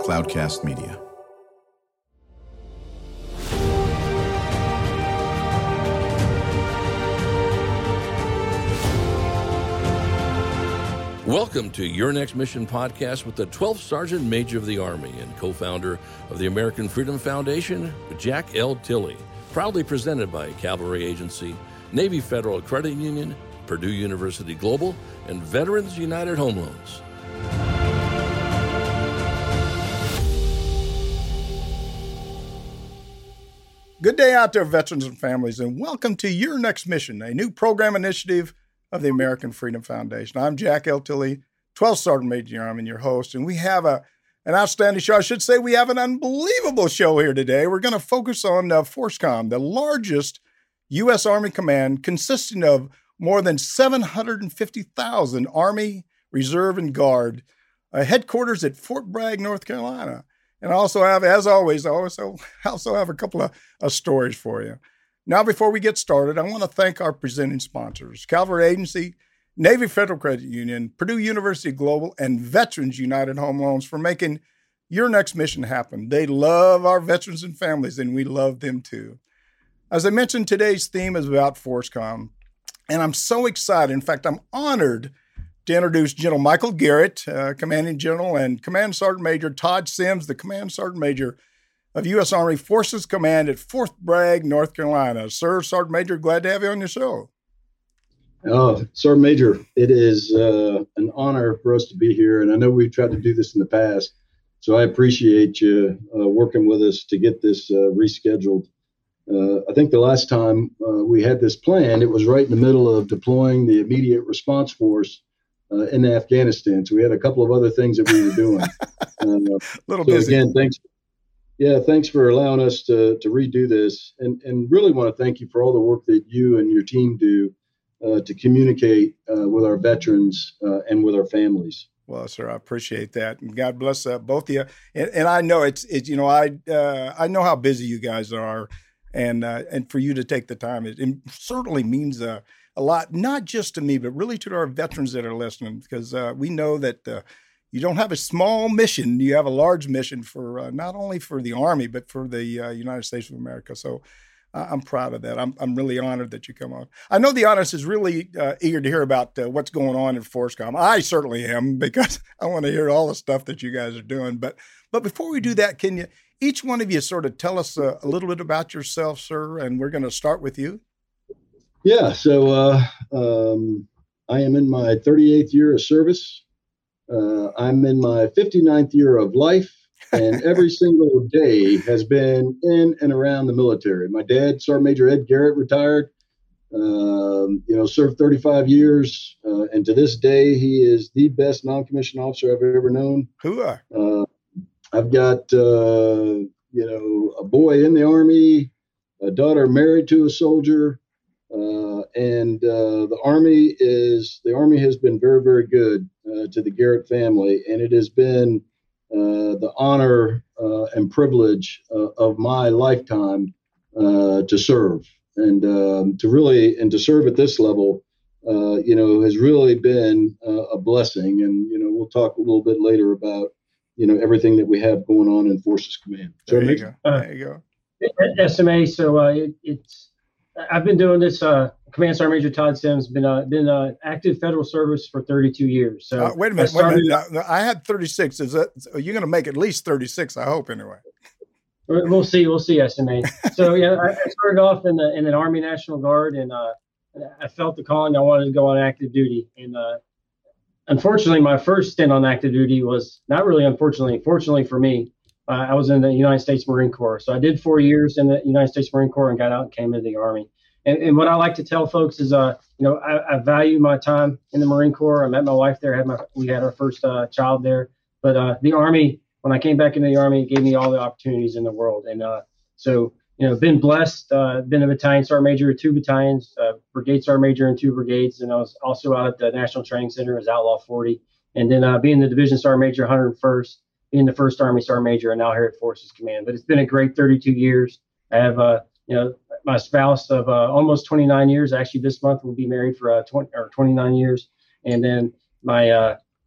Cloudcast Media. Welcome to Your Next Mission podcast with the 12th Sergeant Major of the Army and co-founder of the American Freedom Foundation, Jack L. Tilley. Proudly presented by Cavalry Agency, Navy Federal Credit Union, Purdue University Global, and Veterans United Home Loans. Good day out there, veterans and families, and welcome to Your Next Mission, a new program initiative of the American Freedom Foundation. I'm Jack L. Tilley, 12th Sergeant Major of the Army, and your host, and we have an outstanding show. I should say we have an unbelievable show here today. We're going to focus on FORSCOM, the largest U.S. Army command consisting of more than 750,000 Army, Reserve, and Guard, headquarters at Fort Bragg, North Carolina. And I also have, as always, I also have a couple of stories for you. Now, before we get started, I want to thank our presenting sponsors, Cavalry Agency, Navy Federal Credit Union, Purdue University Global, and Veterans United Home Loans for making Your Next Mission happen. They love our veterans and families, and we love them too. As I mentioned, today's theme is about FORSCOM, and I'm so excited. In fact, I'm honored to introduce General Michael Garrett, Commanding General, and Command Sergeant Major Todd Sims, the Command Sergeant Major of U.S. Army Forces Command at Fort Bragg, North Carolina. Sir, Sergeant Major, glad to have you on your show. Sergeant Major, it is an honor for us to be here, and I know we've tried to do this in the past, so I appreciate you working with us to get this rescheduled. I think the last time we had this plan, it was right in the middle of deploying the immediate response force in Afghanistan, so we had a couple of other things that we were doing. Little busy. Again, thanks. Yeah, thanks for allowing us to redo this, and really want to thank you for all the work that you and your team do to communicate with our veterans and with our families. Well, sir, I appreciate that, and God bless both of you. And I know it's I know how busy you guys are, and for you to take the time, it certainly means a lot, not just to me, but really to our veterans that are listening, because we know that. You don't have a small mission. You have a large mission for not only for the Army, but for the United States of America. So I'm proud of that. I'm really honored that you come on. I know the audience is really eager to hear about what's going on in FORSCOM. I certainly am, because I want to hear all the stuff that you guys are doing. But before we do that, can you, each one of you, sort of tell us a little bit about yourself, sir? And we're going to start with you. Yeah, so I am in my 38th year of service. I'm in my 59th year of life, and every single day has been in and around the military. My dad, Sergeant Major Ed Garrett, retired, served 35 years, and to this day, he is the best non-commissioned officer I've ever known. I've got, a boy in the Army, a daughter married to a soldier, and the Army has been very, very good to the Garrett family, and it has been the honor and privilege of my lifetime to serve, and to serve at this level, has really been a blessing. And we'll talk a little bit later about everything that we have going on in Forces Command. There you go. There you go. SMA. So I've been doing this. Command Sergeant Major Todd Sims been active federal service for 32 years. So wait a minute. I had 36. Is that you're going to make at least 36? I hope anyway. We'll see. SMA. So I started off in the Army National Guard, and I felt the calling. I wanted to go on active duty, and unfortunately, my first stint on active duty was not really unfortunately. Fortunately for me, I was in the United States Marine Corps. So I did 4 years in the United States Marine Corps and got out and came into the Army. And what I like to tell folks is, I value my time in the Marine Corps. I met my wife there. We had our first child there. But the Army, when I came back into the Army, it gave me all the opportunities in the world. And been blessed. Been a battalion sergeant major of 2 battalions, brigade sergeant major in 2 brigades. And I was also out at the National Training Center as Outlaw 40. And then being the division sergeant major 101st, being the 1st Army sergeant major, and now here at Forces Command. But it's been a great 32 years. I have my spouse of almost 29 years. Actually, this month we'll be married for 29 years. And then my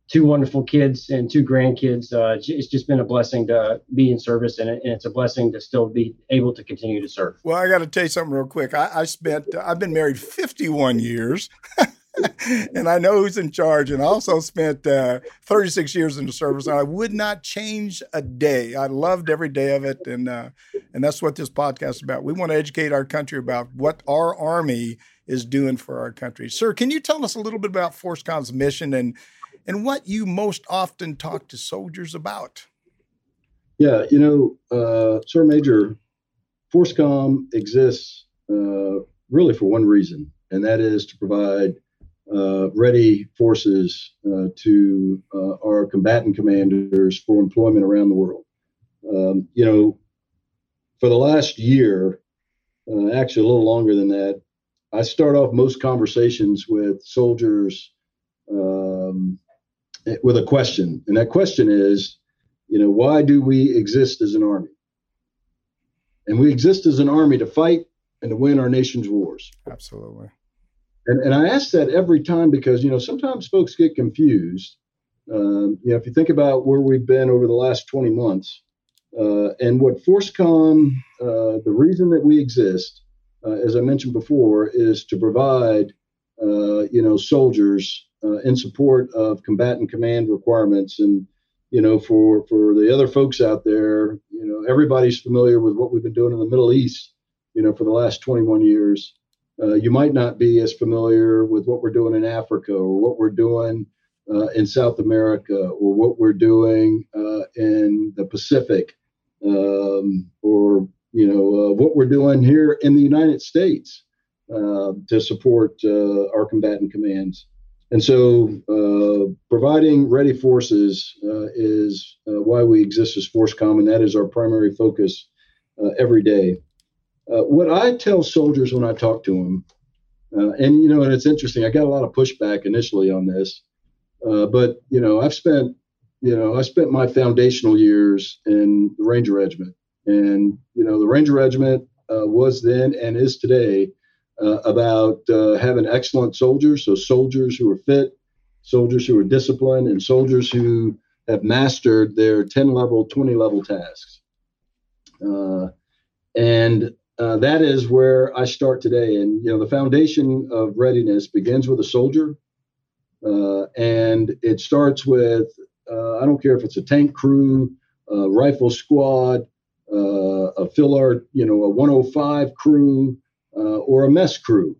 2 wonderful kids and 2 grandkids. It's just been a blessing to be in service, and it's a blessing to still be able to continue to serve. Well, I got to tell you something real quick. I've been married 51 years. And I know who's in charge. And I also spent 36 years in the service. And I would not change a day. I loved every day of it. And that's what this podcast is about. We want to educate our country about what our Army is doing for our country. Sir, can you tell us a little bit about FORSCOM's mission and what you most often talk to soldiers about? Yeah, Sir Major, FORSCOM exists really for one reason, and that is to provide ready forces to our combatant commanders for employment around the world. For the last year, actually a little longer than that, I start off most conversations with soldiers with a question. And that question is, why do we exist as an Army? And we exist as an Army to fight and to win our nation's wars. Absolutely. And I ask that every time because, sometimes folks get confused. If you think about where we've been over the last 20 months and what FORSCOM, the reason that we exist, as I mentioned before, is to provide, soldiers in support of combatant command requirements. And, for the other folks out there, everybody's familiar with what we've been doing in the Middle East, for the last 21 years. You might not be as familiar with what we're doing in Africa or what we're doing in South America or what we're doing in the Pacific or what we're doing here in the United States to support our combatant commands. And so providing ready forces is why we exist as FORSCOM, and that is our primary focus every day. What I tell soldiers when I talk to them, and it's interesting, I got a lot of pushback initially on this, but I spent my foundational years in the Ranger Regiment, and the Ranger Regiment was then and is today about having excellent soldiers, so soldiers who are fit, soldiers who are disciplined, and soldiers who have mastered their 10-level, 20-level tasks. That is where I start today. And, the foundation of readiness begins with a soldier. And it starts with, I don't care if it's a tank crew, a rifle squad, a filler, a 105 crew, or a mess crew.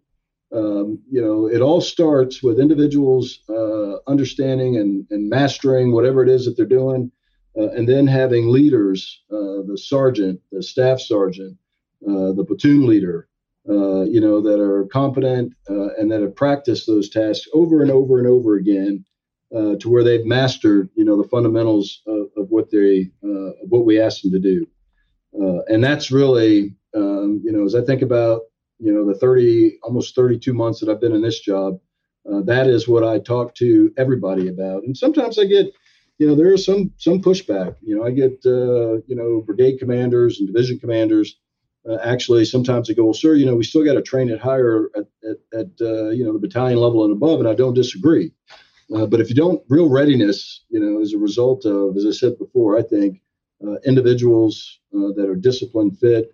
It all starts with individuals understanding and mastering whatever it is that they're doing. And then having leaders, the sergeant, the staff sergeant, the platoon leader, that are competent and that have practiced those tasks over and over and over again to where they've mastered, the fundamentals of what we ask them to do. And that's really, as I think about, the almost 32 months that I've been in this job, that is what I talk to everybody about. And sometimes I get, there is some pushback. I get, brigade commanders and division commanders. Actually, sometimes they go, well, sir, we still got to train it higher at the battalion level and above, and I don't disagree. But if you don't, real readiness, as a result of, as I said before, I think individuals that are disciplined, fit,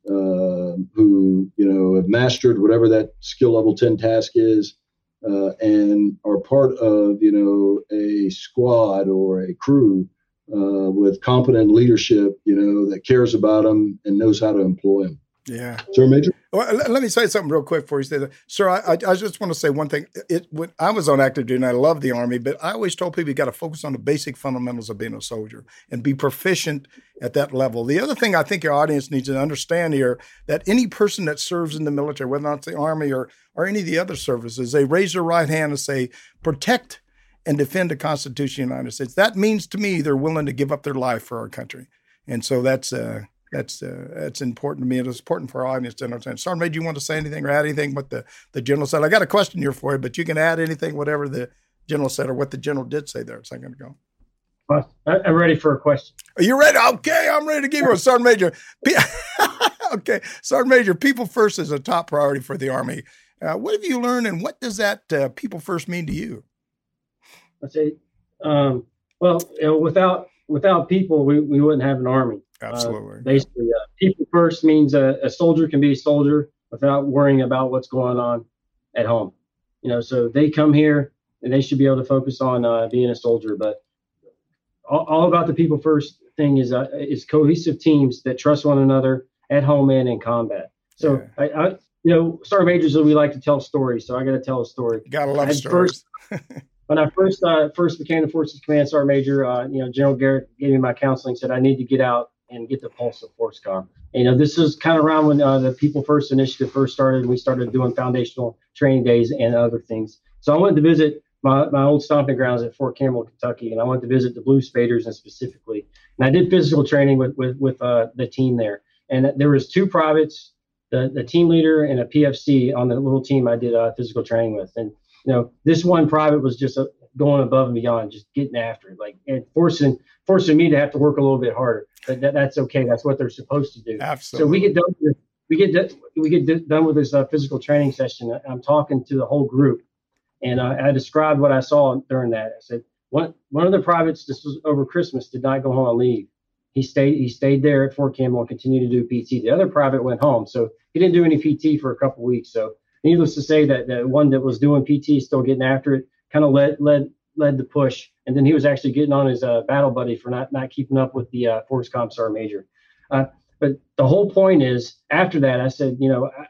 who have mastered whatever that skill level 10 task is, and are part of a squad or a crew with competent leadership, that cares about them and knows how to employ them. Yeah. Sir Major? Well, let me say something real quick before you say that. Sir, I just want to say one thing. When I was on active duty, and I love the Army, but I always told people you got to focus on the basic fundamentals of being a soldier and be proficient at that level. The other thing I think your audience needs to understand here, that any person that serves in the military, whether or not it's the Army or any of the other services, they raise their right hand and say, protect and defend the Constitution of the United States. That means to me they're willing to give up their life for our country. And so that's important to me. It's important for our audience to understand. Sergeant Major, you want to say anything or add anything what the general said? I got a question here for you, but you can add anything, whatever the general said or what the general did say there a second ago. Well, I'm ready for a question. Are you ready? Okay, I'm ready to give you a Sergeant Major. Okay, Sergeant Major, people first is a top priority for the Army. What have you learned, and what does that people first mean to you? I'd say Well, without people, we wouldn't have an army. Absolutely. Basically, people first means a soldier can be a soldier without worrying about what's going on at home. So they come here and they should be able to focus on being a soldier. But all about the people first thing is cohesive teams that trust one another at home and in combat. So I Sergeant Majors, we like to tell stories. So I got to tell a story. Gotta love stories. When I first became the Forces Command Sergeant Major, General Garrett gave me my counseling, said I need to get out and get the pulse of FORSCOM. This is kind of around when the People First initiative first started, and we started doing foundational training days and other things. So I went to visit my old stomping grounds at Fort Campbell, Kentucky, and I went to visit the Blue Spaders and specifically. And I did physical training with the team there. And there was 2 privates, the team leader and a PFC on the little team I did physical training with. And this one private was just going above and beyond, just getting after it, and forcing me to have to work a little bit harder. But that's okay. That's what they're supposed to do. Absolutely. So we get done with this physical training session. I'm talking to the whole group, and I described what I saw during that. I said one of the privates, this was over Christmas, did not go home and leave. He stayed there at Fort Campbell and continued to do PT. The other private went home, so he didn't do any PT for a couple of weeks. So needless to say, that the one that was doing PT, still getting after it, kind of led the push. And then he was actually getting on his battle buddy for not keeping up with the FORSCOM Sergeant Major. But the whole point is, after that, I said,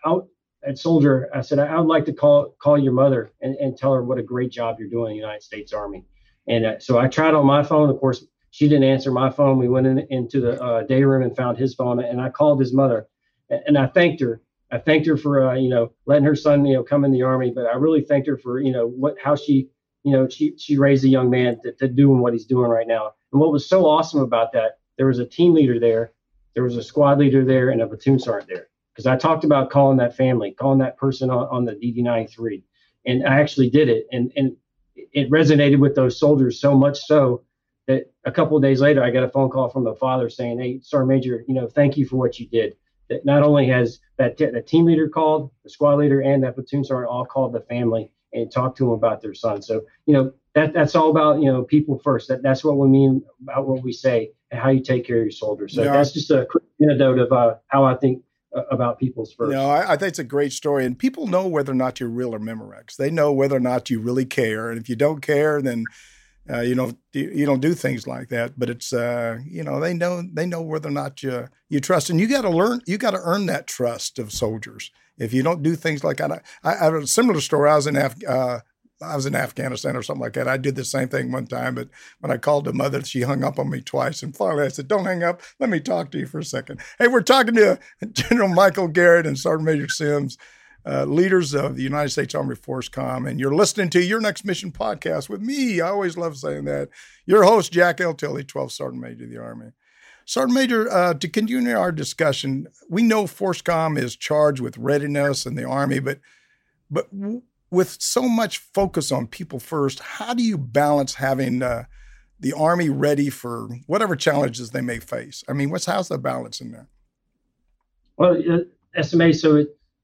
at Soldier, I said, I would like to call your mother and tell her what a great job you're doing in the United States Army. And so I tried on my phone. Of course, she didn't answer my phone. We went into the day room and found his phone, and I called his mother, and I thanked her. I thanked her for, letting her son, come in the Army, but I really thanked her for, how she raised a young man to doing what he's doing right now. And what was so awesome about that, there was a team leader there, there was a squad leader there, and a platoon sergeant there. Because I talked about calling that family, calling that person on the DD-93. And I actually did it. And it resonated with those soldiers so much so that a couple of days later, I got a phone call from the father saying, "Hey, Sergeant Major, thank you for what you did." That not only has the team leader called, the squad leader and that platoon sergeant all called the family and talked to them about their son. So, that's all about, people first. That's what we mean about what we say and how you take care of your soldiers. So that's just a quick anecdote of how I think about people's first. I think it's a great story. And people know whether or not you're real or Memorex. They know whether or not you really care. And if you don't care, then you don't do things like that. But it's they know whether or not you trust, and you got to earn that trust of soldiers. If you don't do things like that, I have a similar story. I was in Afghanistan or something like that. I did the same thing one time, but when I called the mother, she hung up on me twice. And finally I said, "Don't hang up. Let me talk to you for a second." Hey, we're talking to General Michael Garrett and Sergeant Major Sims, leaders of the United States Army FORSCOM, and you're listening to Your Next Mission podcast with me. I always love saying that. Your host, Jack L. Tilley, 12th Sergeant Major of the Army. Sergeant Major, to continue our discussion, we know FORSCOM is charged with readiness in the Army, but with so much focus on people first, how do you balance having the Army ready for whatever challenges they may face? I mean, how's the balance in there? Well, SMA, so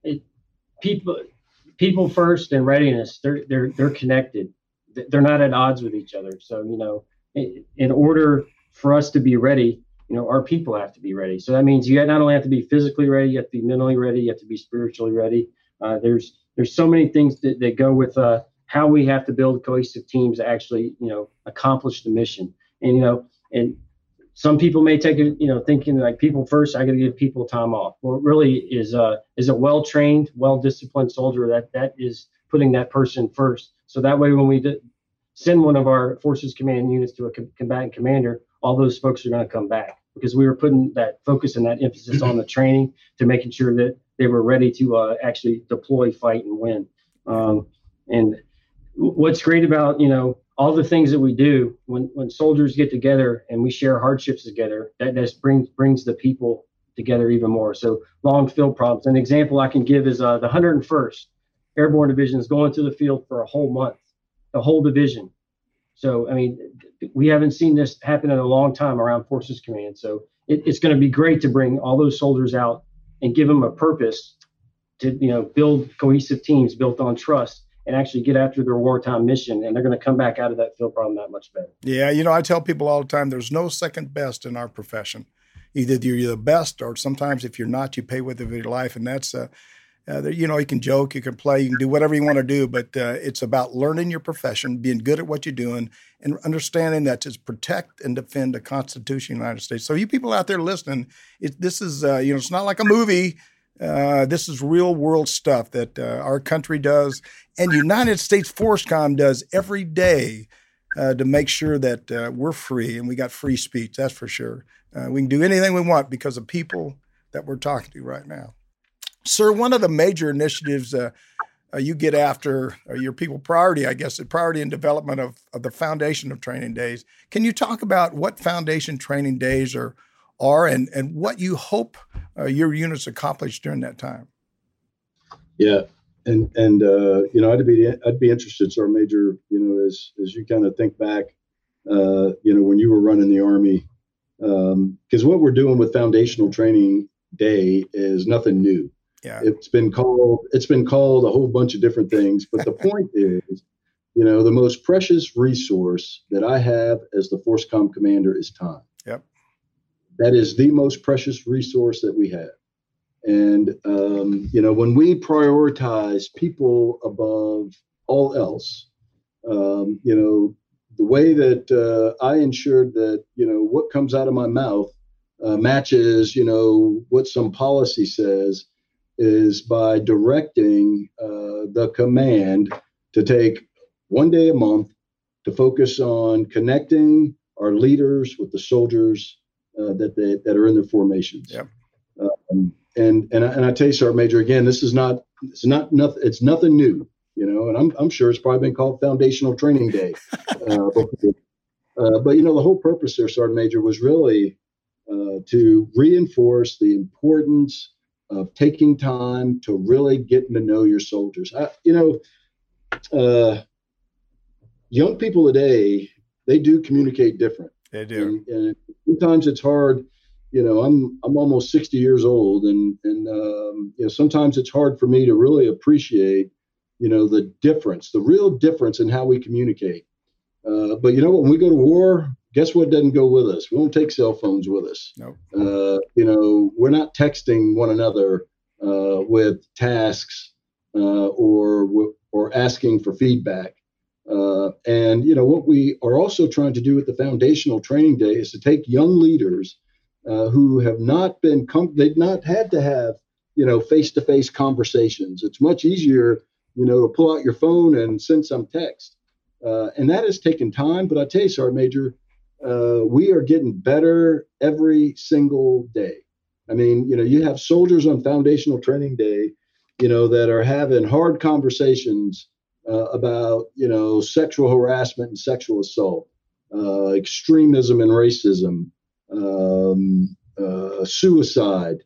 people first and readiness, they're connected. They're not at odds with each other. So, in order for us to be ready, our people have to be ready. So that means you not only have to be physically ready, you have to be mentally ready, you have to be spiritually ready. There's so many things that go with how we have to build cohesive teams to actually, accomplish the mission. And some people may take it, thinking like people first, I got to give people time off. Well, it really is a well-trained, well-disciplined soldier that is putting that person first. So that way, when we send one of our Forces Command units to a combatant commander, all those folks are going to come back because we were putting that focus and that emphasis on the training to making sure that they were ready to actually deploy, fight, and win. And what's great about, all the things that we do when soldiers get together and we share hardships together, that just brings the people together even more. So long field problems. An example I can give is the 101st Airborne Division is going to the field for a whole month, the whole division. So, we haven't seen this happen in a long time around Forces Command. So it's going to be great to bring all those soldiers out and give them a purpose to, build cohesive teams built on trust and actually get after their wartime mission. And they're going to come back out of that field problem that much better. Yeah. I tell people all the time, there's no second best in our profession. Either you're the best, or sometimes if you're not, you pay with it with your life. And that's, you can joke, you can play, you can do whatever you want to do, but it's about learning your profession, being good at what you're doing, and understanding that to protect and defend the Constitution of the United States. So you people out there listening, this is, it's not like a movie. This is real world stuff that our country does, and United States FORSCOM does every day to make sure that we're free, and we got free speech, that's for sure. We can do anything we want because of people that we're talking to right now. Sir, one of the major initiatives you get after your people priority, I guess, the priority and development of the Foundation of Training Days. Can you talk about what Foundation Training Days are and what you hope your units accomplish during that time? Yeah. And I'd be interested, Sir Major, as you kind of think back, when you were running the Army, because what we're doing with Foundational Training Day is nothing new. Yeah. It's been called a whole bunch of different things, but the point is, the most precious resource that I have as the FORSCOM commander is time. Yep. That is the most precious resource that we have. And, when we prioritize people above all else, the way that I ensured that, what comes out of my mouth matches, what some policy says, is by directing the command to take one day a month to focus on connecting our leaders with the soldiers that are in their formations. Yep. And I tell you, Sergeant Major, again, it's nothing new, and I'm sure it's probably been called Foundational Training Day. But the whole purpose there, Sergeant Major, was really to reinforce the importance of taking time to really getting to know your soldiers. Young people today, they do communicate different. They do. And sometimes it's hard. I'm almost 60 years old, and sometimes it's hard for me to really appreciate, the real difference in how we communicate. But when we go to war, guess what doesn't go with us? We don't take cell phones with us. Nope. We're not texting one another with tasks or asking for feedback. What we are also trying to do with the Foundational Training Day is to take young leaders who have not been, they've not had to have, face-to-face conversations. It's much easier, to pull out your phone and send some text. And that has taken time. But I tell you, Sergeant Major, we are getting better every single day. I mean, you have soldiers on Foundational Training Day, that are having hard conversations about, sexual harassment and sexual assault, extremism and racism, suicide,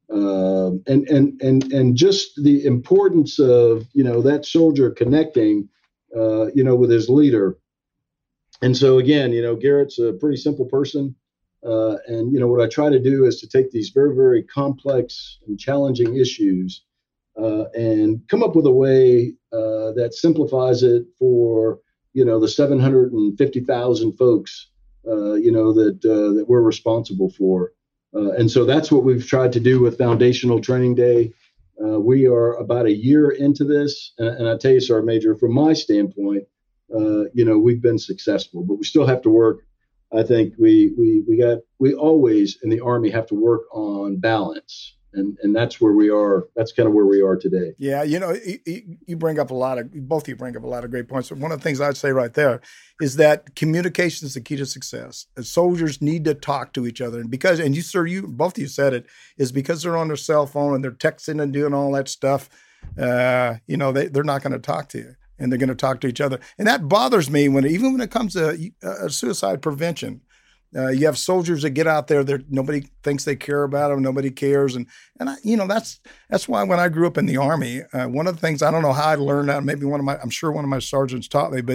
and just the importance of, that soldier connecting, with his leader. And so again, Garrett's a pretty simple person. And what I try to do is to take these very, very complex and challenging issues and come up with a way that simplifies it for, the 750,000 folks, that we're responsible for. And so that's what we've tried to do with Foundational Training Day. We are about a year into this. And I tell you, Sergeant Major, from my standpoint, we've been successful, but we still have to work. I think we always in the Army have to work on balance. And that's where we are. That's kind of where we are today. Yeah. You bring up both of you bring up a lot of great points. One of the things I'd say right there is that communication is the key to success. And soldiers need to talk to each other. And both of you said it, is because they're on their cell phone and they're texting and doing all that stuff. They're not going to talk to you, and they're going to talk to each other. And that bothers me even when it comes to suicide prevention. You have soldiers that get out there, nobody thinks they care about them, nobody cares. And that's why when I grew up in the Army, one of the things, I don't know how I learned that, maybe I'm sure one of my sergeants taught me, but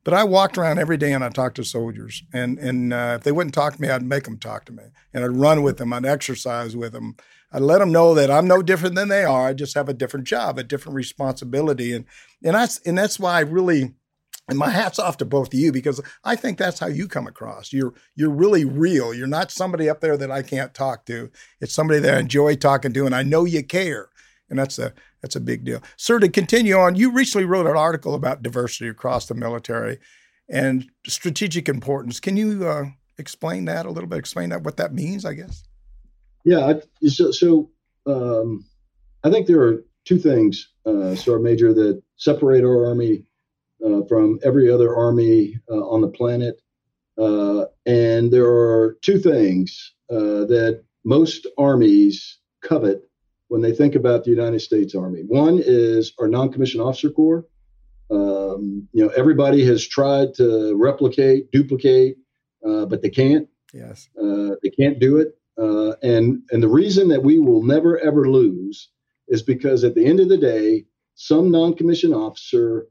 But I walked around every day and I talked to soldiers. And if they wouldn't talk to me, I'd make them talk to me. And I'd run with them. I'd exercise with them. I'd let them know that I'm no different than they are. I just have a different job, a different responsibility. And that's why I really, and my hat's off to both of you, because I think that's how you come across. You're really real. You're not somebody up there that I can't talk to. It's somebody that I enjoy talking to, and I know you care. And that's a big deal. Sir, to continue on, you recently wrote an article about diversity across the military and strategic importance. Can you explain that a little bit? Explain that, what that means, I guess? Yeah. So I think there are two things, Sergeant Major, that separate our Army from every other Army on the planet. And there are two things that most armies covet when they think about the United States Army. One is our non-commissioned officer corps. Everybody has tried to replicate, duplicate, but they can't. Yes. They can't do it. And the reason that we will never, ever lose is because at the end of the day, some non-commissioned officer,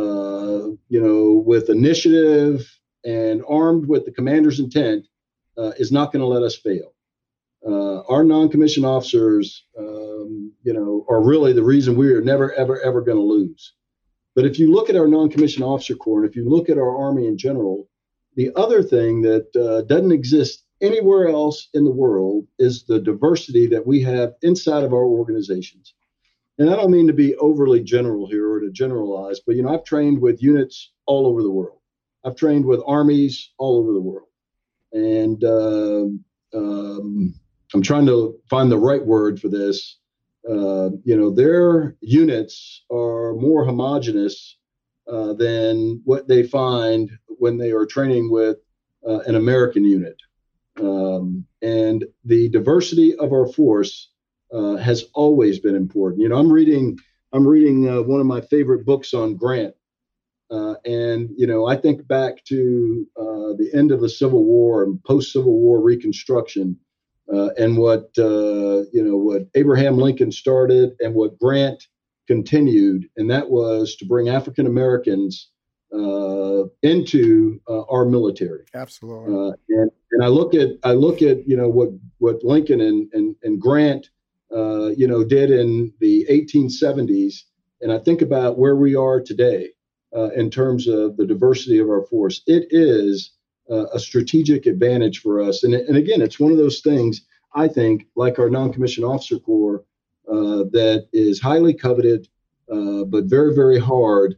with initiative and armed with the commander's intent, is not going to let us fail. Our non-commissioned officers, are really the reason we are never, ever, ever going to lose. But if you look at our non-commissioned officer corps, and if you look at our Army in general, the other thing that doesn't exist anywhere else in the world is the diversity that we have inside of our organizations. And I don't mean to be overly general here or to generalize, but, I've trained with units all over the world. I've trained with armies all over the world. And I'm trying to find the right word for this. Their units are more homogenous than what they find when they are training with an American unit. And the diversity of our force has always been important. I'm reading one of my favorite books on Grant. I think back to the end of the Civil War and post-Civil War Reconstruction, and what Abraham Lincoln started and what Grant continued, and that was to bring African Americans into our military. Absolutely. And I look at what Lincoln and Grant did in the 1870s, and I think about where we are today in terms of the diversity of our force. It is a strategic advantage for us. And again, it's one of those things, I think, like our non-commissioned officer corps, that is highly coveted, but very, very hard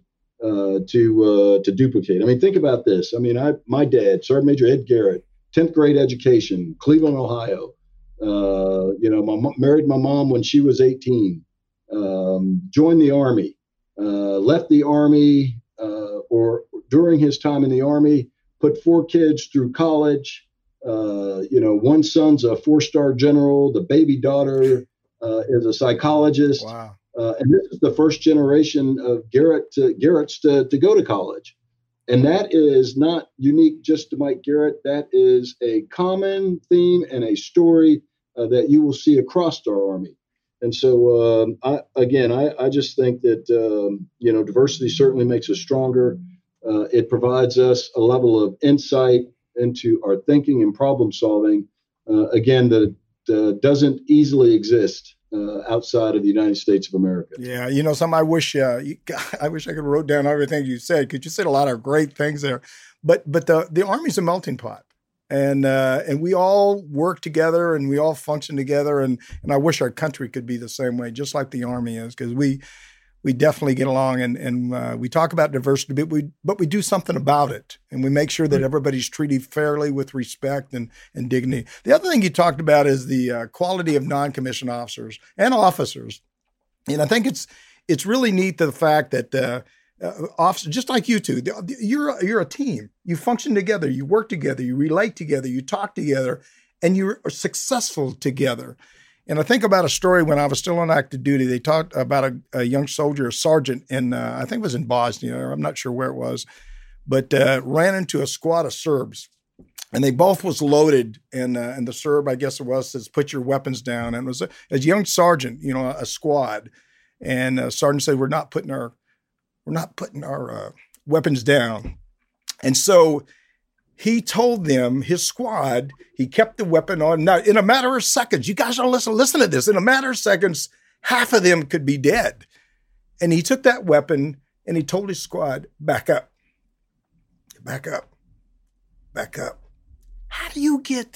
to duplicate. I mean, think about this. I mean, my dad, Sergeant Major Ed Garrett, 10th grade education, Cleveland, Ohio. Married my mom when she was 18, joined the Army, left the Army, or during his time in the Army, put 4 kids through college. One son's a 4-star general. The baby daughter is a psychologist. Wow. And this is the first generation of Garrett's to go to college. And that is not unique just to Mike Garrett. That is a common theme and a story that you will see across our Army. And so, I just think that, diversity certainly makes us stronger. It provides us a level of insight into our thinking and problem solving, that doesn't easily exist outside of the United States of America. Yeah, I wish I could wrote down everything you said, because you said a lot of great things there. But the Army's a melting pot. And we all work together and we all function together. And I wish our country could be the same way, just like the Army is, because we definitely get along and we talk about diversity, but we do something about it. And we make sure that everybody's treated fairly with respect and dignity. The other thing you talked about is the quality of non-commissioned officers and officers. And I think it's really neat, the fact that officers, just like you two, you're a team. You function together, you work together, you relate together, you talk together, and you're successful together. And I think about a story when I was still on active duty. They talked about a young soldier, a sergeant, in I think it was in Bosnia, or I'm not sure where it was, but ran into a squad of Serbs. And they both was loaded, and the Serb, I guess it was, says, "Put your weapons down." And it was a young sergeant, a squad. And sergeant said, we're not putting our weapons down. And so he told them, his squad, he kept the weapon on. Now, in a matter of seconds, you guys don't listen to this. In a matter of seconds, half of them could be dead. And he took that weapon and he told his squad, back up, back up, back up. How do you get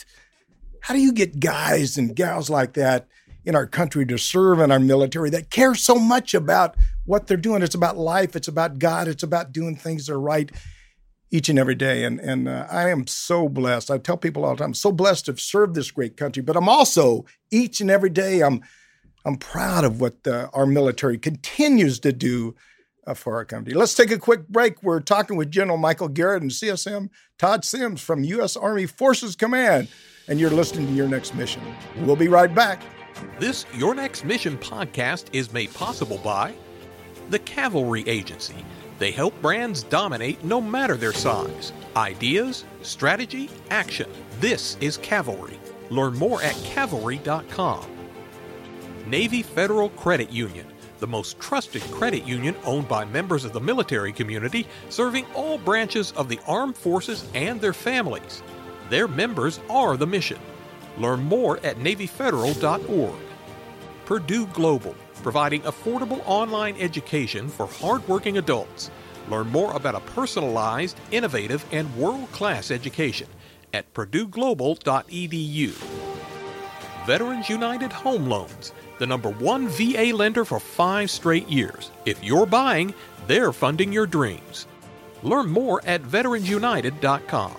guys and gals like that in our country to serve in our military that care so much about what they're doing? It's about life. It's about God. It's about doing things that are right each and every day. And I am so blessed. I tell people all the time, I'm so blessed to have served this great country, but I'm also each and every day, I'm proud of what our military continues to do for our country. Let's take a quick break. We're talking with General Michael Garrett and CSM Todd Sims from U.S. Army Forces Command, and you're listening to Your Next Mission. We'll be right back. This Your Next Mission podcast is made possible by the Cavalry Agency. They help brands dominate no matter their size. Ideas, strategy, action. This is Cavalry. Learn more at cavalry.com. Navy Federal Credit Union, the most trusted credit union owned by members of the military community, serving all branches of the armed forces and their families. Their members are the mission. Learn more at NavyFederal.org. Purdue Global, providing affordable online education for hardworking adults. Learn more about a personalized, innovative, and world-class education at PurdueGlobal.edu. Veterans United Home Loans, the #1 VA lender for 5 straight years. If you're buying, they're funding your dreams. Learn more at VeteransUnited.com.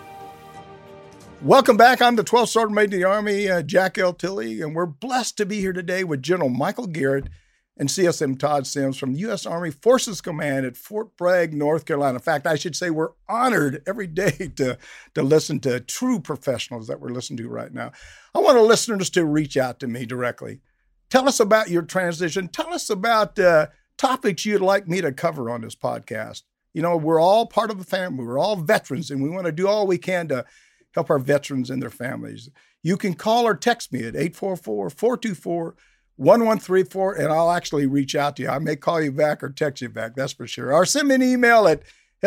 Welcome back. I'm the 12th Sergeant Major of the Army, Jack L. Tilley, and we're blessed to be here today with General Michael Garrett and CSM Todd Sims from U.S. Army Forces Command at Fort Bragg, North Carolina. In fact, I should say we're honored every day to listen to true professionals that we're listening to right now. I want our listeners to reach out to me directly. Tell us about your transition. Tell us about topics you'd like me to cover on this podcast. You know, we're all part of the family. We're all veterans, and we want to do all we can to help our veterans and their families. You can call or text me at 844-424-1134, and I'll actually reach out to you. I may call you back or text you back, that's for sure. Or send me an email at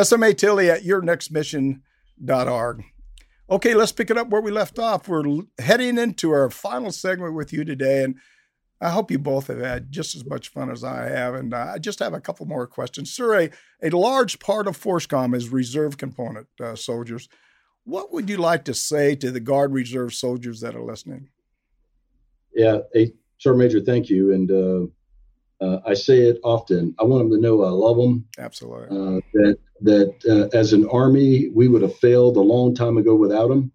smatilley@yournextmission.org. Okay, let's pick it up where we left off. We're heading into our final segment with you today, and I hope you both have had just as much fun as I have, and I just have a couple more questions. Sir, a large part of FORSCOM is reserve component soldiers. What would you like to say to the Guard Reserve soldiers that are listening? Yeah, Sergeant Major, thank you. And I say it often. I want them to know I love them. Absolutely. That as an Army, we would have failed a long time ago without them.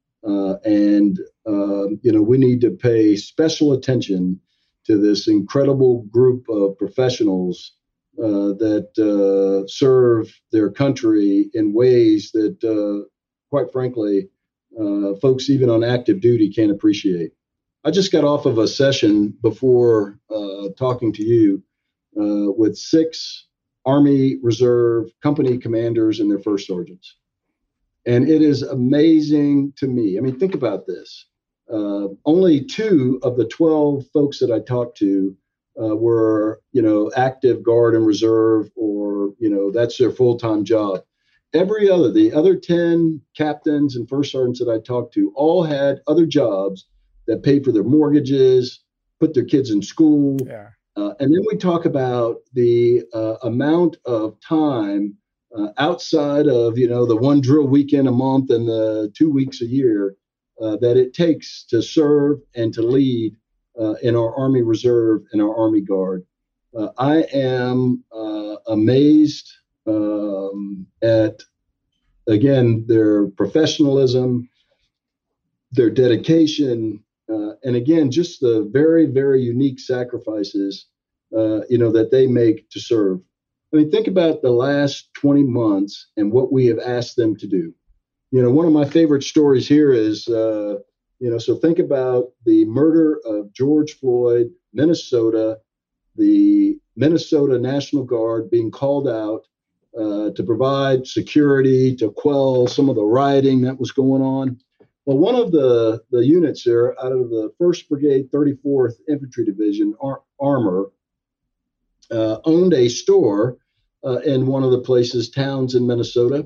We need to pay special attention to this incredible group of professionals that serve their country in ways that, quite frankly, folks even on active duty can't appreciate. I just got off of a session before talking to you with 6 Army Reserve company commanders and their first sergeants. And it is amazing to me. I mean, think about this. Only 2 of the 12 folks that I talked to were, active Guard and Reserve, or, that's their full-time job. The other 10 captains and first sergeants that I talked to all had other jobs that paid for their mortgages, put their kids in school. Yeah. And then we talk about the amount of time outside of, the one drill weekend a month and the 2 weeks a year that it takes to serve and to lead in our Army Reserve and our Army Guard. I am amazed at, again, their professionalism, their dedication, and again, just the very, very unique sacrifices, that they make to serve. I mean, think about the last 20 months and what we have asked them to do. One of my favorite stories here is, so think about the murder of George Floyd, Minnesota, the Minnesota National Guard being called out to provide security, to quell some of the rioting that was going on. Well, one of the units there out of the 1st Brigade, 34th Infantry Division, Armor, owned a store in one of the towns in Minnesota.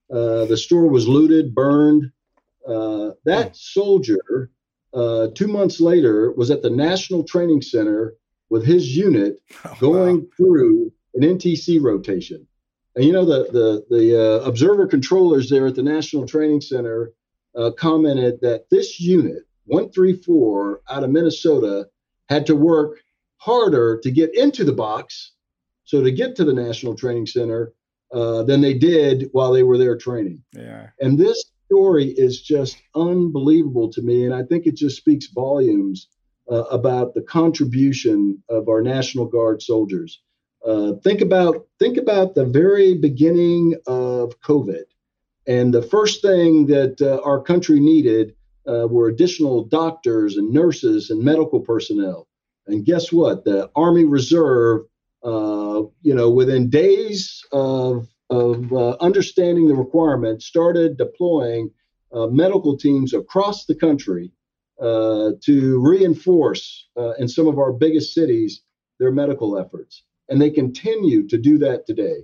The store was looted, burned. That soldier, 2 months later, was at the National Training Center with his unit going through an NTC rotation. And the observer controllers there at the National Training Center commented that this unit, 134 out of Minnesota, had to work harder to get into the box, so to get to the National Training Center, than they did while they were there training. Yeah. And this story is just unbelievable to me, and I think it just speaks volumes about the contribution of our National Guard soldiers. Think about the very beginning of COVID, and the first thing that our country needed were additional doctors and nurses and medical personnel. And guess what? The Army Reserve, within days of understanding the requirement, started deploying medical teams across the country to reinforce in some of our biggest cities their medical efforts. And they continue to do that today.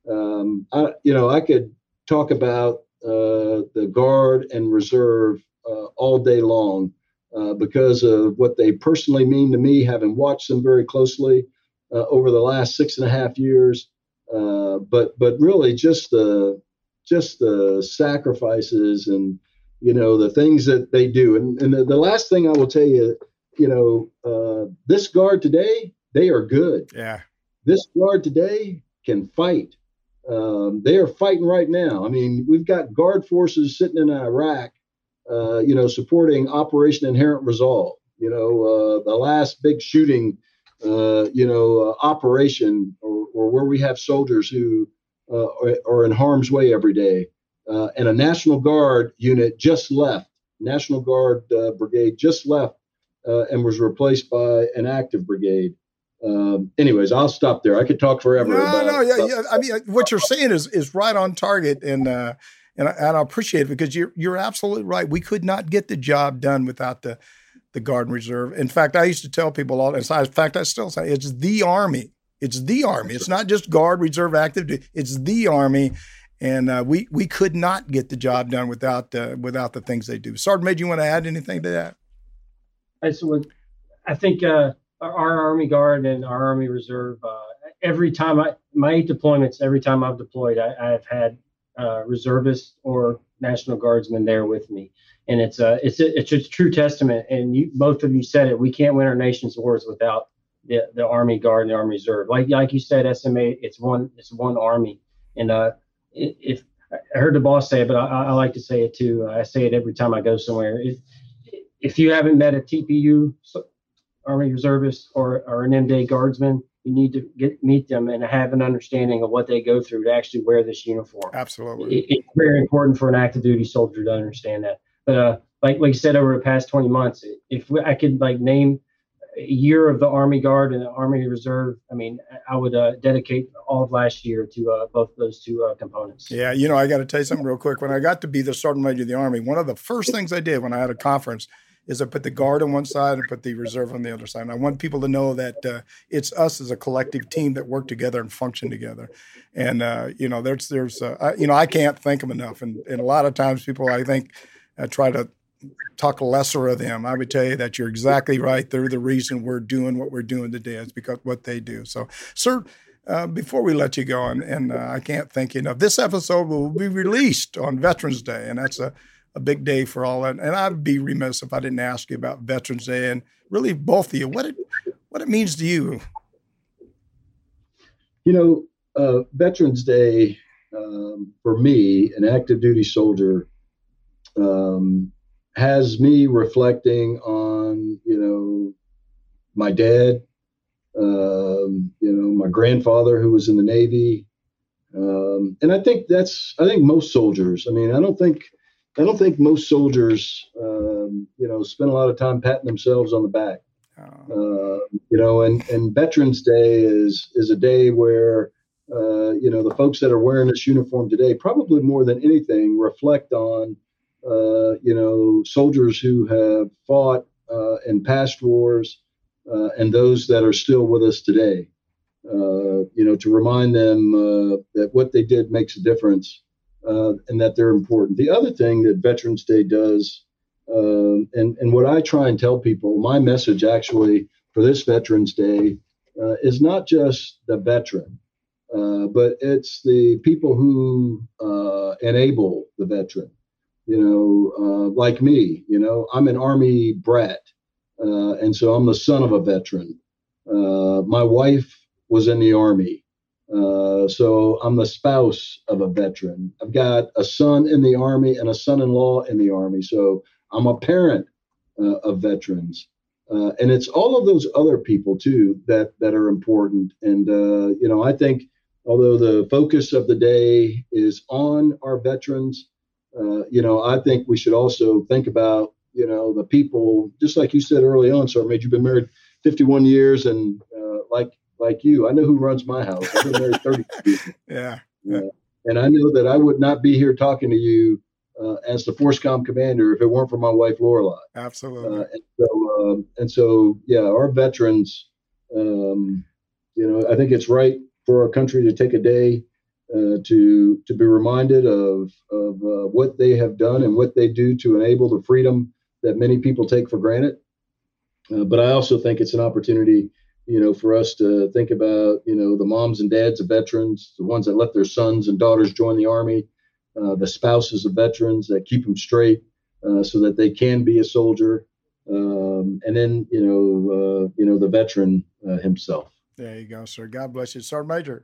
I could talk about the Guard and Reserve all day long because of what they personally mean to me, having watched them very closely over the last 6.5 years. But really just the sacrifices and, the things that they do. And the last thing I will tell you, this Guard today, they are good. Yeah. This Guard today can fight. They are fighting right now. I mean, we've got Guard forces sitting in Iraq, supporting Operation Inherent Resolve. The last big shooting, operation, or where we have soldiers who are in harm's way every day. And a National Guard unit just left. National Guard brigade just left and was replaced by an active brigade. Anyways, I'll stop there. I could talk forever. Yeah. I mean, what you're saying is right on target, and I appreciate it because you're absolutely right. We could not get the job done without the Guard and Reserve. In fact, I used to tell people all. In fact, I still say it's the Army. It's the Army. It's not just Guard, Reserve, active duty. It's the Army, and we could not get the job done without the things they do. Sergeant Major, you want to add anything to that? I think. Our Army Guard and our Army Reserve, every time my 8 deployments, every time I've deployed, I have had reservists or National Guardsmen there with me. And it's a true testament. And both of you said it. We can't win our nation's wars without the Army Guard and the Army Reserve. Like you said, SMA, it's one Army. And if I heard the boss say it, but I like to say it too. I say it every time I go somewhere. If you haven't met a TPU Army Reservist or an M-Day Guardsman, you need to meet them and have an understanding of what they go through to actually wear this uniform. Absolutely. It's very important for an active duty soldier to understand that. But like you said, over the past 20 months, if I could name a year of the Army Guard and the Army Reserve, I mean, I would dedicate all of last year to both those two components. Yeah, I got to tell you something real quick. When I got to be the Sergeant Major of the Army, one of the first things I did when I had a conference is I put the Guard on one side and put the Reserve on the other side. And I want people to know that it's us as a collective team that work together and function together. And, I can't thank them enough. And a lot of times people, I think, try to talk lesser of them. I would tell you that you're exactly right. They're the reason we're doing what we're doing today is because what they do. So, sir, before we let you go, and I can't thank you enough, this episode will be released on Veterans Day, and that's a big day for all. And I'd be remiss if I didn't ask you about Veterans Day and really both of you, what it means to you. Veterans Day, for me, an active duty soldier, has me reflecting on, my dad, my grandfather who was in the Navy. And I think most soldiers, I don't think most soldiers, spend a lot of time patting themselves on the back. And Veterans Day is a day where, the folks that are wearing this uniform today, probably more than anything, reflect on, soldiers who have fought in past wars and those that are still with us today, to remind them that what they did makes a difference. and that they're important. The other thing that Veterans Day does, and what I try and tell people, my message actually for this Veterans Day is not just the veteran, but it's the people who enable the veteran. Like me, I'm an Army brat, and so I'm the son of a veteran. My wife was in the Army, so I'm the spouse of a veteran. I've got a son in the Army and a son-in-law in the Army, so I'm a parent of veterans. And it's all of those other people, too, that are important. And, I think although the focus of the day is on our veterans, I think we should also think about, the people, just like you said early on, Sergeant Major, you've been married 51 years. And like you, I know who runs my house. I've been married 30 years. Yeah. And I know that I would not be here talking to you as the FORSCOM commander if it weren't for my wife, Lorelei. Absolutely. And so, our veterans, I think it's right for our country to take a day to be reminded of what they have done and what they do to enable the freedom that many people take for granted. But I also think it's an opportunity, for us to think about, the moms and dads of veterans, the ones that let their sons and daughters join the Army, the spouses of veterans that keep them straight so that they can be a soldier. And then, the veteran himself. There you go, sir. God bless you. Sergeant Major.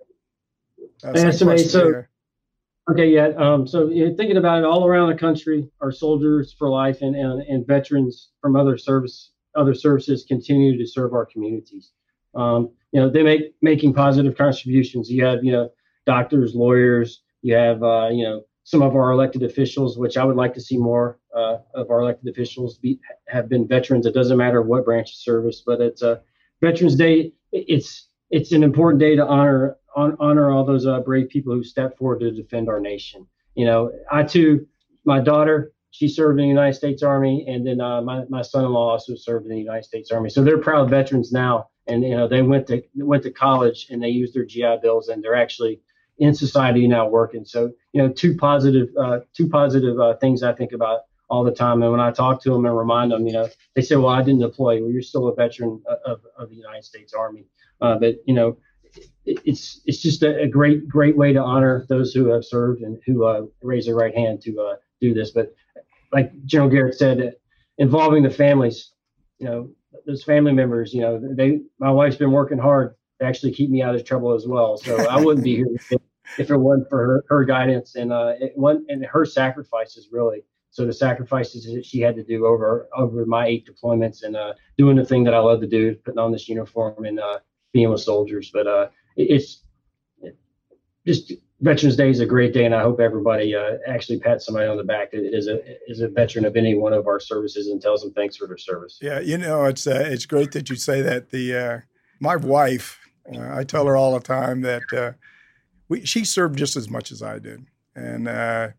So thinking about it all around the country, our soldiers for life and veterans from other services continue to serve our communities. They making positive contributions. You have, doctors, lawyers, you have, some of our elected officials, which I would like to see more of our elected officials have been veterans. It doesn't matter what branch of service, but it's a Veterans Day. It's an important day to honor all those brave people who stepped forward to defend our nation. I too, my daughter, she served in the United States Army, and then my son-in-law also served in the United States Army. So they're proud veterans now, and they went to college and they used their GI Bills, and they're actually in society now working. So two positive things I think about all the time. And when I talk to them and remind them, they say, "Well, I didn't deploy." Well, you're still a veteran of the United States Army. But it's just a great way to honor those who have served and who raise their right hand to do this. But like General Garrett said, involving the families, those family members, my wife's been working hard to actually keep me out of trouble as well. So I wouldn't be here if it wasn't for her guidance and her sacrifices, really. So the sacrifices that she had to do over my 8 deployments and doing the thing that I love to do, putting on this uniform and being with soldiers. But it's just Veterans Day is a great day, and I hope everybody actually pats somebody on the back that is a veteran of any one of our services and tells them thanks for their service. Yeah, it's great that you say that. My wife, I tell her all the time that she served just as much as I did, and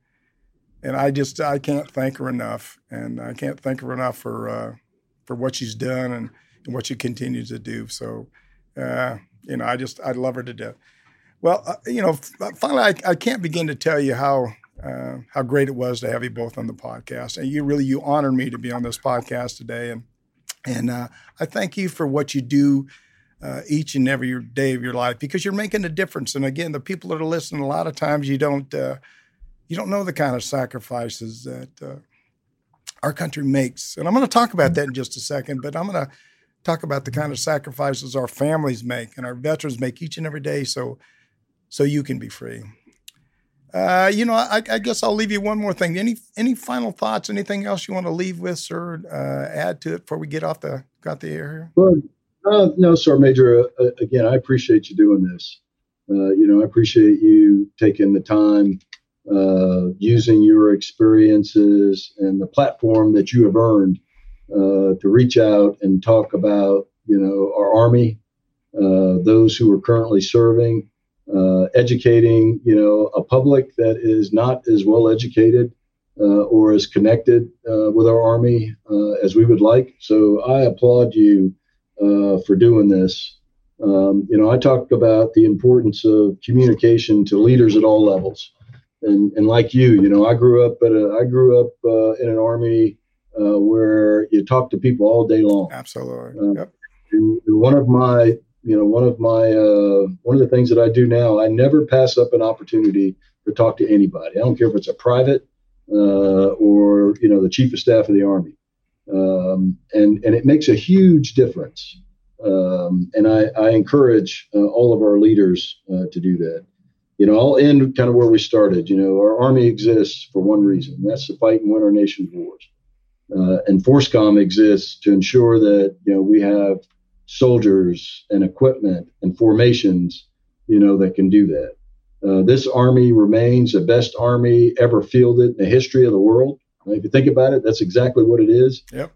I can't thank her enough, and I can't thank her enough for what she's done and what she continues to do. So, I love her to death. Well, finally, I can't begin to tell you how great it was to have you both on the podcast, and you honored me to be on this podcast today, and I thank you for what you do each and every day of your life, because you're making a difference. And again, the people that are listening, a lot of times you don't know the kind of sacrifices that our country makes. And I'm going to talk about that in just a second, but I'm going to talk about the kind of sacrifices our families make and our veterans make each and every day so you can be free. I guess I'll leave you one more thing. Any final thoughts, anything else you want to leave with, sir, add to it before we get off the air here? Well, no, Sergeant Major, again, I appreciate you doing this. I appreciate you taking the time, using your experiences and the platform that you have earned to reach out and talk about, our Army, those who are currently serving, educating, a public that is not as well educated or as connected with our Army as we would like. So I applaud you for doing this. I talked about the importance of communication to leaders at all levels. and like you, I grew up in an Army where you talk to people all day long. Absolutely. Yep. And one of the things that I do now, I never pass up an opportunity to talk to anybody. I don't care if it's a private or the chief of staff of the Army, and it makes a huge difference. And I encourage all of our leaders to do that. I'll end kind of where we started. Our Army exists for one reason, and that's to fight and win our nation's wars. And FORSCOM exists to ensure that we have soldiers and equipment and formations that can do that. This Army remains the best Army ever fielded in the history of the world. If you think about it, that's exactly what it is. Yep.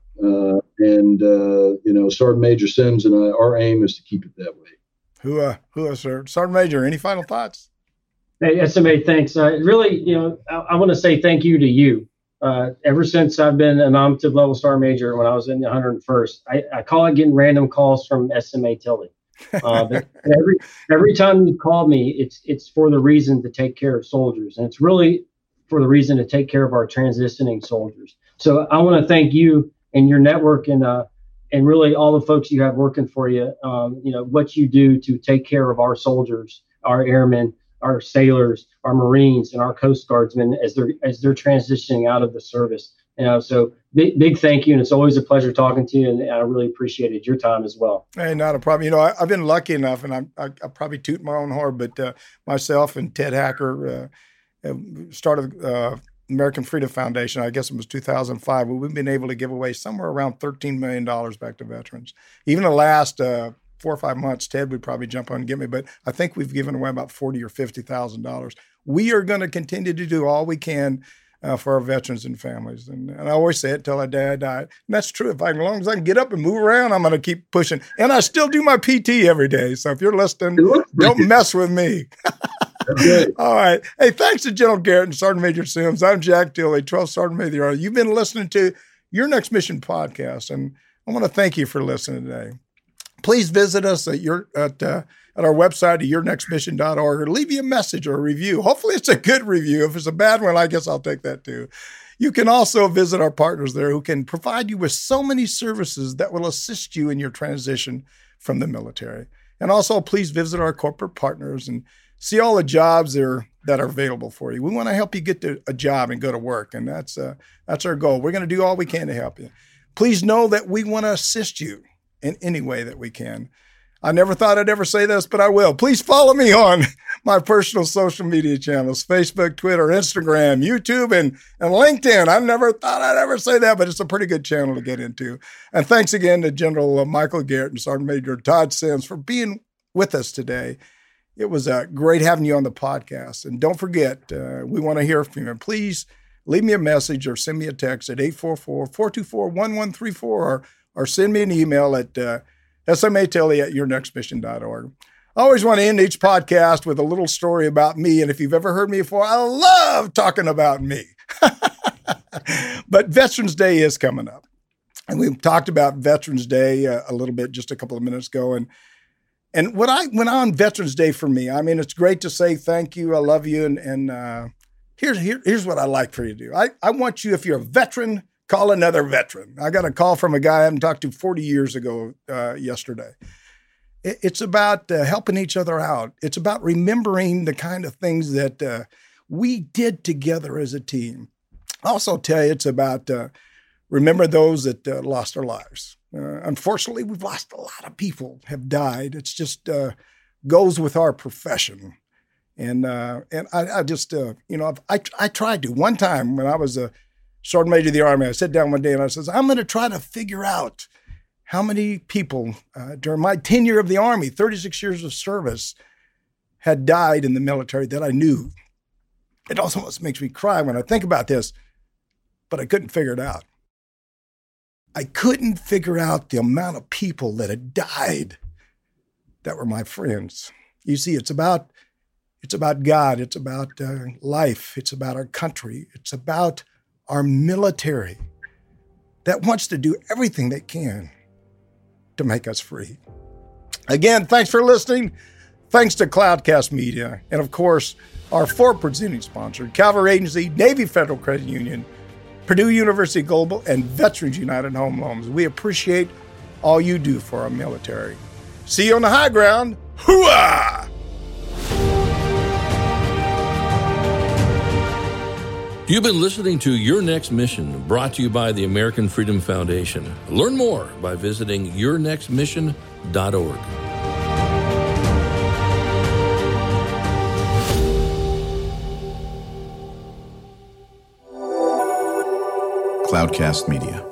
Sergeant Major Sims and our aim is to keep it that way. Who, sir? Sergeant Major, any final thoughts? Hey, SMA, thanks. Really, I want to say thank you to you. Ever since I've been a nominative level sergeant major, when I was in the 101st, I call it getting random calls from SMA Tilley. But every time you call me, it's for the reason to take care of soldiers, and it's really for the reason to take care of our transitioning soldiers. So I want to thank you and your network and really all the folks you have working for you. What you do to take care of our soldiers, our airmen, our sailors, our Marines, and our Coast Guardsmen as they're transitioning out of the service. So big thank you, and it's always a pleasure talking to you, and I really appreciated your time as well. Hey, not a problem. I've been lucky enough, and I probably toot my own horn, but myself and Ted Hacker started American Freedom Foundation. I guess it was 2005. We've been able to give away somewhere around $13 million back to veterans. Even the last 4 or 5 months, Ted would probably jump on and get me, but I think we've given away about $40,000 or $50,000. We are going to continue to do all we can for our veterans and families. And I always say it till I die. And that's true. As long as I can get up and move around, I'm going to keep pushing. And I still do my PT every day. So if you're listening, don't mess with me. All right. Hey, thanks to General Garrett and Sergeant Major Sims. I'm Jack Tilley, 12th Sergeant Major. You've been listening to Your Next Mission podcast, and I want to thank you for listening today. Please visit us at our website at yournextmission.org or leave you a message or a review. Hopefully it's a good review. If it's a bad one, I guess I'll take that too. You can also visit our partners there who can provide you with so many services that will assist you in your transition from the military. And also, please visit our corporate partners and see all the jobs that are available for you. We want to help you get to a job and go to work, and that's our goal. We're going to do all we can to help you. Please know that we want to assist you in any way that we can. I never thought I'd ever say this, but I will. Please follow me on my personal social media channels, Facebook, Twitter, Instagram, YouTube, and LinkedIn. I never thought I'd ever say that, but it's a pretty good channel to get into. And thanks again to General Michael Garrett and Sergeant Major Todd Sims for being with us today. It was great having you on the podcast. And don't forget, we want to hear from you. Please leave me a message or send me a text at 844-424-1134 or send me an email at smatilley@yournextmission.org. I always want to end each podcast with a little story about me. And if you've ever heard me before, I love talking about me. But Veterans Day is coming up. And we've talked about Veterans Day a little bit just a couple of minutes ago. And when on Veterans Day for me, I mean, it's great to say thank you, I love you, and here's what I like for you to do. I want you, if you're a veteran, call another veteran. I got a call from a guy I haven't talked to 40 years ago yesterday. It's about helping each other out. It's about remembering the kind of things that we did together as a team. I'll also tell you it's about remember those that lost their lives. Unfortunately, we've lost a lot of people, have died. It's just goes with our profession. And I just, I tried to. One time when I was a Sergeant Major of the Army, I sat down one day and I said, I'm going to try to figure out how many people during my tenure of the Army, 36 years of service, had died in the military that I knew. It almost makes me cry when I think about this, but I couldn't figure it out. I couldn't figure out the amount of people that had died that were my friends. You see, it's about God. It's about life. It's about our country. It's about our military that wants to do everything they can to make us free. Again, thanks for listening. Thanks to Cloudcast Media, and of course, our 4 presenting sponsors, Cavalry Agency, Navy Federal Credit Union, Purdue University Global, and Veterans United Home Loans. We appreciate all you do for our military. See you on the high ground. Hooah! You've been listening to Your Next Mission, brought to you by the American Freedom Foundation. Learn more by visiting yournextmission.org. Cloudcast Media.